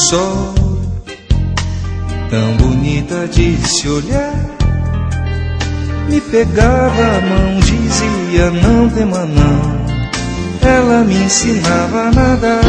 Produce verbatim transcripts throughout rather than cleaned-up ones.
sol, tão bonita de se olhar, me pegava a mão, dizia não tema não, ela me ensinava a nadar.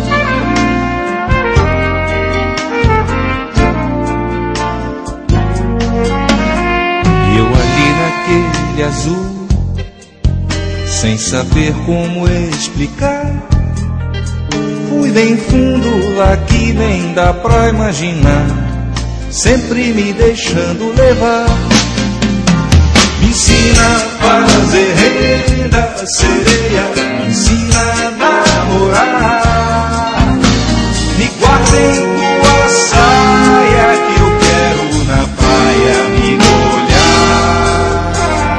E eu ali naquele azul, sem saber como explicar, fui bem fundo lá que nem dá pra imaginar, sempre me deixando levar. Me ensina a fazer renda, sereia, me ensina a namorar. Me guarda em tua saia que eu quero na praia me molhar.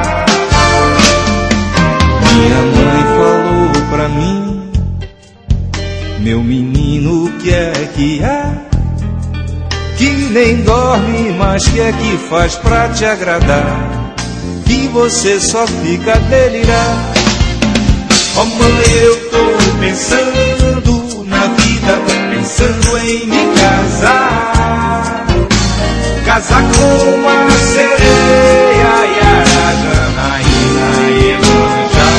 Minha mãe falou pra mim, meu menino, o que é que há? Que nem dorme, mas que é que faz pra te agradar? Que você só fica a delirar. Oh mãe, eu tô pensando na vida, pensando em me casar, casar com uma sereia e a Janaína Iemanjá.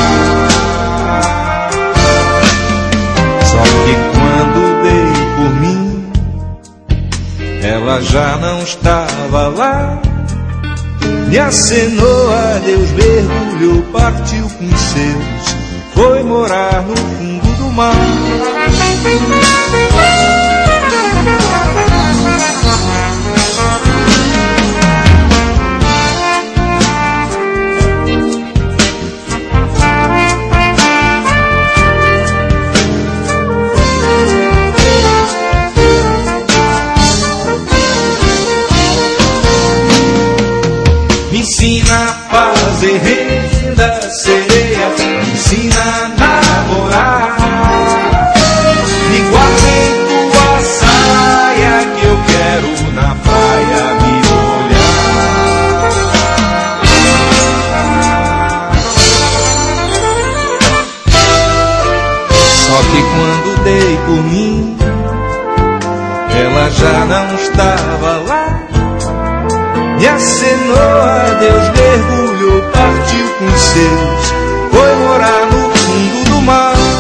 Só que quando dei por mim, ela já não estava lá. Me acenou a Deus, mergulhou, partiu com seus, foi morar no fundo do mar. Me ensina a fazer renda, sereia, me ensina a namorar. Me guarda em tua saia que eu quero na praia me molhar. Só que quando dei por mim, ela já não estava lá. Me acenou a Deus, mergulhou, partiu com seus, foi morar no fundo do mar.